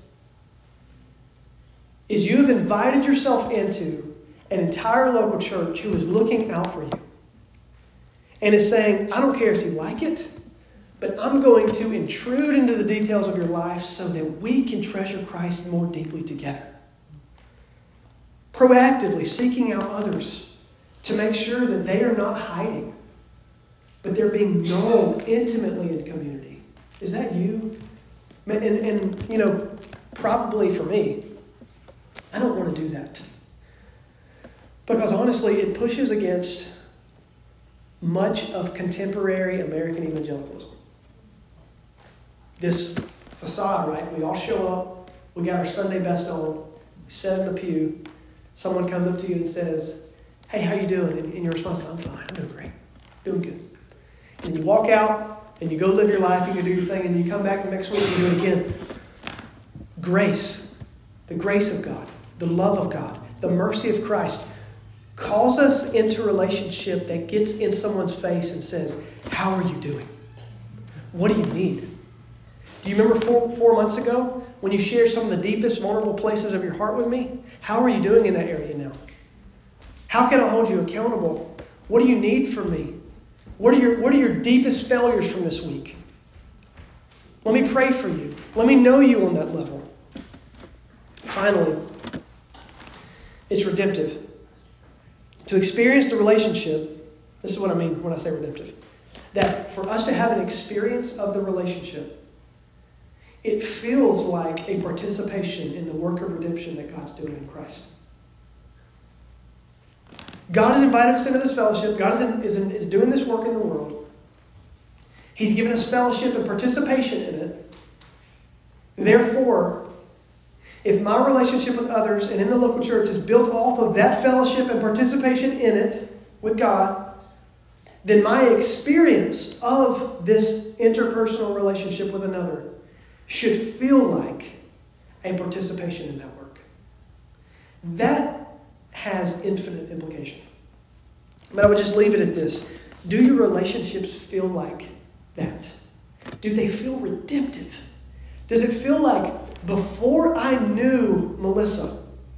S1: is you have invited yourself into an entire local church who is looking out for you and is saying, I don't care if you like it, but I'm going to intrude into the details of your life so that we can treasure Christ more deeply together. Proactively seeking out others to make sure that they are not hiding, but they're being known intimately in community. Is that you? And, and, you know, probably for me, I don't want to do that. Because honestly, it pushes against much of contemporary American evangelicalism. This facade, right? We all show up, we got our Sunday best on, we sit in the pew, someone comes up to you and says, hey, how you doing? And, and your response is, I'm fine, I'm doing great, doing good. And you walk out, and you go live your life, you go do your thing, and you come back the next week and do it again. Grace, the grace of God, the love of God, the mercy of Christ calls us into a relationship that gets in someone's face and says, how are you doing? What do you need? Do you remember four, four months ago when you shared some of the deepest, vulnerable places of your heart with me? How are you doing in that area now? How can I hold you accountable? What do you need from me? What are your, what are your deepest failures from this week? Let me pray for you. Let me know you on that level. Finally, it's redemptive. To experience the relationship, this is what I mean when I say redemptive, that for us to have an experience of the relationship, it feels like a participation in the work of redemption that God's doing in Christ. God has invited us into this fellowship. God is, in, is, in, is doing this work in the world. He's given us fellowship and participation in it. Therefore, if my relationship with others and in the local church is built off of that fellowship and participation in it with God, then my experience of this interpersonal relationship with another should feel like a participation in that work. That has infinite implication. But I would just leave it at this. Do your relationships feel like that? Do they feel redemptive? Does it feel like before I knew Melissa,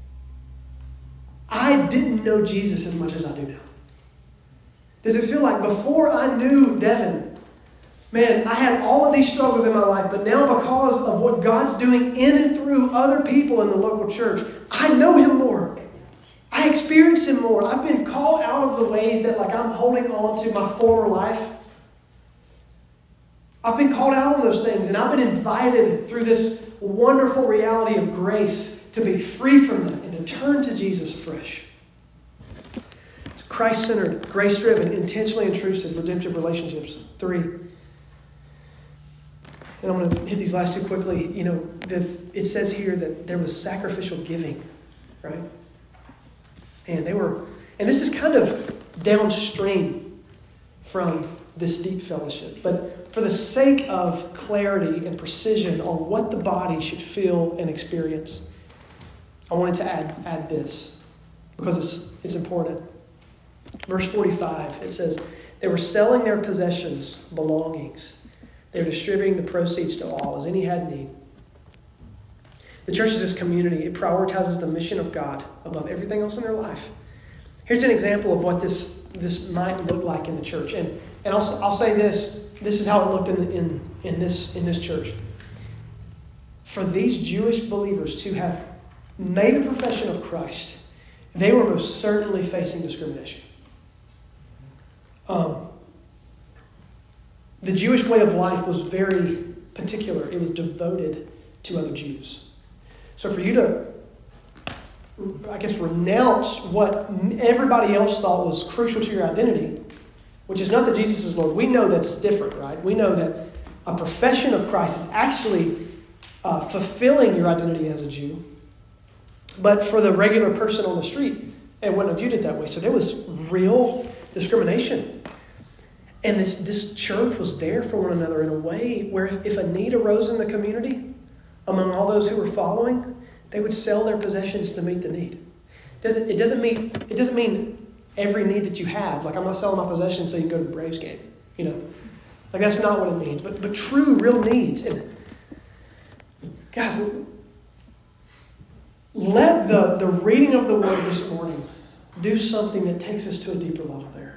S1: I didn't know Jesus as much as I do now? Does it feel like before I knew Devin, man, I had all of these struggles in my life, but now because of what God's doing in and through other people in the local church, I know Him more. I experience Him more. I've been called out of the ways that like I'm holding on to my former life. I've been called out on those things, and I've been invited through this wonderful reality of grace to be free from them and to turn to Jesus afresh. It's Christ-centered, grace-driven, intentionally intrusive, redemptive relationships. Three. And I'm going to hit these last two quickly. You know, the, it says here that there was sacrificial giving, right? And they were, and this is kind of downstream from this deep fellowship. But for the sake of clarity and precision on what the body should feel and experience, I wanted to add, add this because it's, it's important. Verse forty-five, it says, they were selling their possessions, belongings. They were distributing the proceeds to all as any had need. The church is this community. It prioritizes the mission of God above everything else in their life. Here's an example of what this, this might look like in the church. And, and I'll, I'll say this. This is how it looked in, the, in, in, this, in this church. For these Jewish believers to have made a profession of Christ, they were most certainly facing discrimination. Um, the Jewish way of life was very particular. It was devoted to other Jews. So for you to, I guess, renounce what everybody else thought was crucial to your identity, which is not that Jesus is Lord. We know that it's different, right? We know that a profession of Christ is actually uh, fulfilling your identity as a Jew. But for the regular person on the street, they wouldn't have viewed it that way. So there was real discrimination. And this, this church was there for one another in a way where if, if a need arose in the community, among all those who were following, they would sell their possessions to meet the need. It doesn't, it doesn't mean, it doesn't mean every need that you have. Like, I'm not selling my possessions so you can go to the Braves game. You know, like that's not what it means. But but true, real needs. And guys, let the, the reading of the Word this morning do something that takes us to a deeper level there.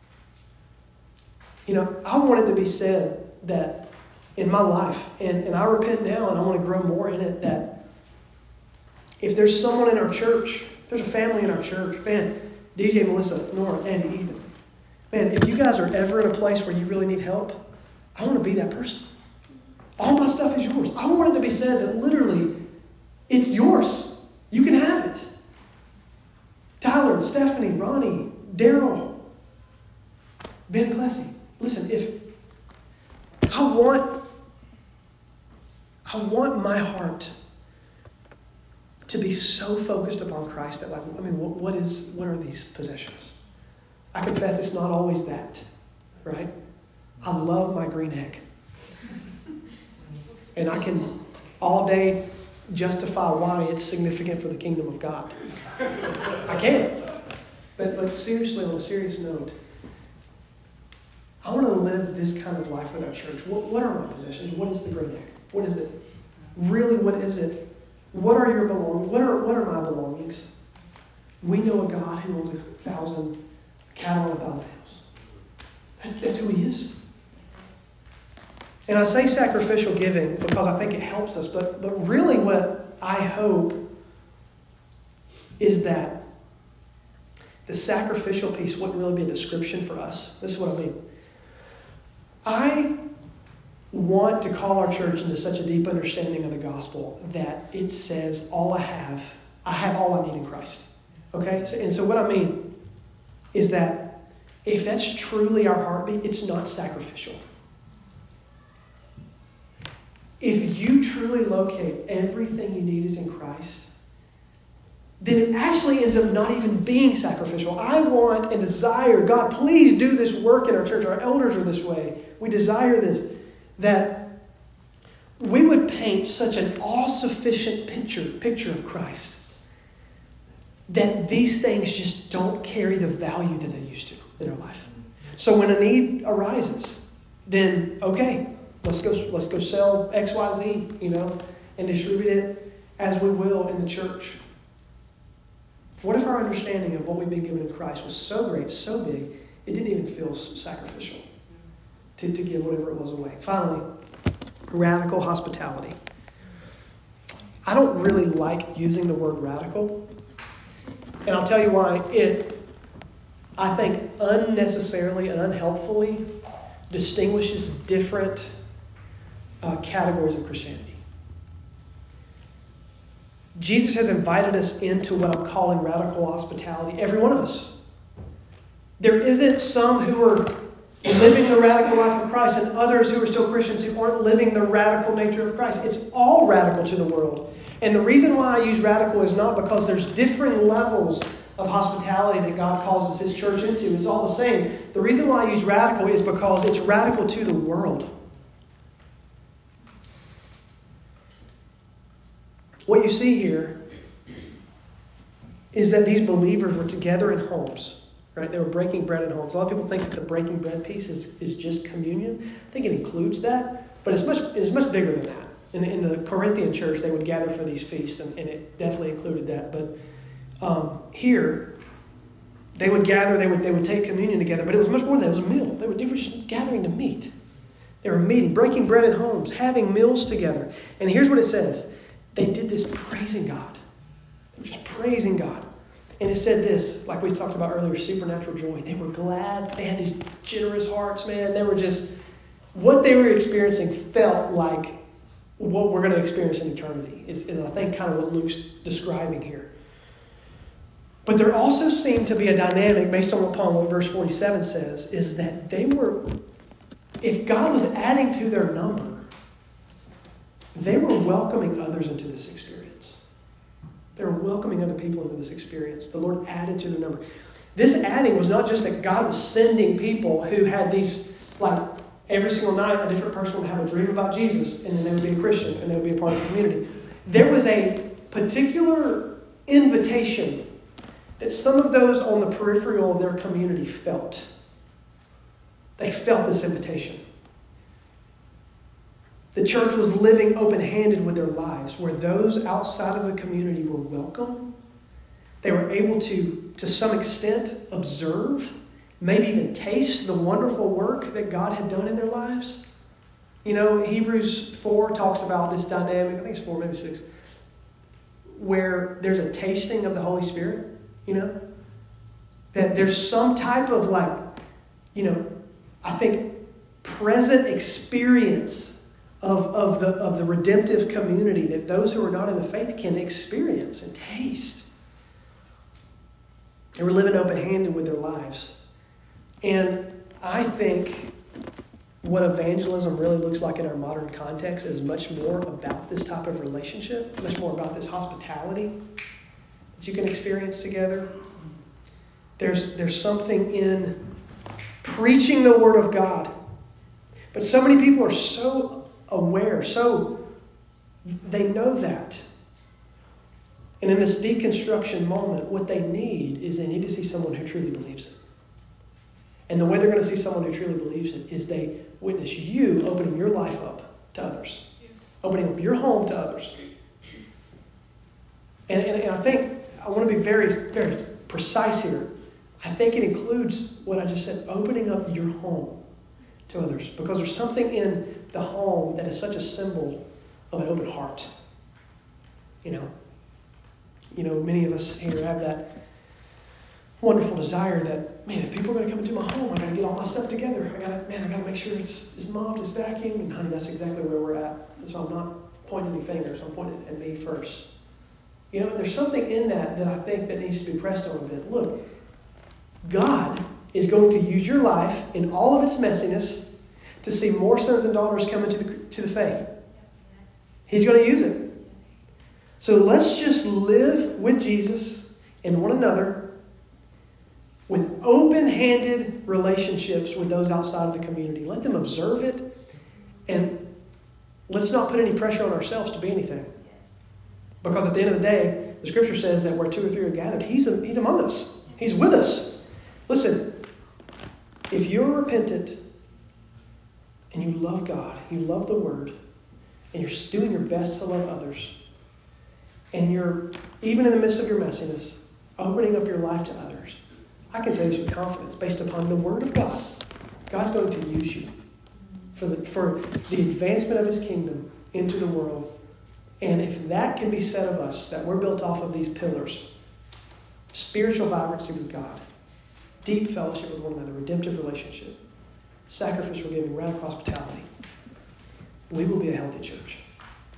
S1: You know, I want it to be said that in my life, and, and I repent now and I want to grow more in it, that if there's someone in our church, if there's a family in our church, man, D J, Melissa, Nora, Eddie, Ethan, man, if you guys are ever in a place where you really need help, I want to be that person. All my stuff is yours. I want it to be said that literally it's yours. You can have it. Tyler, Stephanie, Ronnie, Daryl, Ben and Clessy. Listen, if I want, I want my heart to be so focused upon Christ that, like, I mean, what, what is, what are these possessions? I confess it's not always that, right? I love my green egg. And I can all day justify why it's significant for the kingdom of God. I can. But, but seriously, on a serious note, I want to live this kind of life with our church. What, what are my possessions? What is the green egg? What is it? Really, what is it? What are your belongings? What are, what are my belongings? We know a God who owns a thousand cattle on a thousand hills. That's, that's who He is. And I say sacrificial giving because I think it helps us, but, but really what I hope is that the sacrificial piece wouldn't really be a description for us. This is what I mean. I want to call our church into such a deep understanding of the gospel that it says, all I have, I have all I need in Christ. Okay? So, and so what I mean is that if that's truly our heartbeat, it's not sacrificial. If you truly locate everything you need is in Christ, then it actually ends up not even being sacrificial. I want and desire, God, please do this work in our church. Our elders are this way. We desire this, that we would paint such an all-sufficient picture, picture of Christ that these things just don't carry the value that they used to in our life. So when a need arises, then, okay, let's go, let's go sell X Y Z, you know, and distribute it as we will in the church. What if our understanding of what we've been given in Christ was so great, so big, it didn't even feel sacrificial to, to give whatever it was away? Finally, radical hospitality. I don't really like using the word radical. And I'll tell you why. It, I think, unnecessarily and unhelpfully distinguishes different uh, categories of Christianity. Jesus has invited us into what I'm calling radical hospitality, every one of us. There isn't some who are living the radical life of Christ and others who are still Christians who aren't living the radical nature of Christ. It's all radical to the world. And the reason why I use radical is not because there's different levels of hospitality that God calls His church into. It's all the same. The reason why I use radical is because it's radical to the world. What you see here is that these believers were together in homes, right? They were breaking bread in homes. A lot of people think that the breaking bread piece is, is just communion. I think it includes that, but it's much it's much bigger than that. In the, in the Corinthian church, they would gather for these feasts, and, and it definitely included that. But um, here, they would gather, they would they would take communion together, but it was much more than that. It was a meal. They were, they were just gathering to meet. They were meeting, breaking bread in homes, having meals together. And here's what it says. They did this praising God. They were just praising God. And it said this, like we talked about earlier, supernatural joy. They were glad. They had these generous hearts, man. They were just, what they were experiencing felt like what we're going to experience in eternity. Is, is I think kind of what Luke's describing here. But there also seemed to be a dynamic based on what Paul, what verse forty-seven says, is that they were, if God was adding to their number, they were welcoming others into this experience. They were welcoming other people into this experience. The Lord added to their number. This adding was not just that God was sending people who had these, like every single night a different person would have a dream about Jesus and then they would be a Christian and they would be a part of the community. There was a particular invitation that some of those on the peripheral of their community felt. They felt this invitation. The church was living open-handed with their lives, where those outside of the community were welcome. They were able to, to some extent, observe, maybe even taste the wonderful work that God had done in their lives. You know, Hebrews four talks about this dynamic, I think it's four, maybe six, where there's a tasting of the Holy Spirit, you know? That there's some type of like, you know, I think present experience Of, of, the, of the redemptive community that those who are not in the faith can experience and taste. They were living open-handed with their lives. And I think what evangelism really looks like in our modern context is much more about this type of relationship, much more about this hospitality that you can experience together. There's, there's something in preaching the Word of God. But so many people are so aware, so they know that. And in this deconstruction moment, what they need is they need to see someone who truly believes it. And the way they're going to see someone who truly believes it is they witness you opening your life up to others, opening up your home to others. And, and, and I think I want to be very, very precise here. I think it includes what I just said, opening up your home to others, because there's something in the home that is such a symbol of an open heart. You know, you know, many of us here have that wonderful desire that, man, if people are going to come into my home, I got to get all my stuff together. I got to, man, I got to make sure it's, it's mopped, it's vacuumed. And honey, that's exactly where we're at. So I'm not pointing any fingers. I'm pointing at me first. You know, there's something in that that I think that needs to be pressed on a bit. Look, God is going to use your life in all of its messiness to see more sons and daughters come into the, to the faith. He's going to use it. So let's just live with Jesus and one another with open-handed relationships with those outside of the community. Let them observe it, and let's not put any pressure on ourselves to be anything. Because at the end of the day, the Scripture says that where two or three are gathered, He's, a, he's among us. He's with us. Listen, if you're repentant and you love God, you love the Word, and you're doing your best to love others, and you're, even in the midst of your messiness, opening up your life to others, I can say this with confidence, based upon the Word of God, God's going to use you for the, for the advancement of His kingdom into the world. And if that can be said of us, that we're built off of these pillars, spiritual vibrancy with God, deep fellowship with one another, redemptive relationship, sacrificial giving, radical hospitality, we will be a healthy church.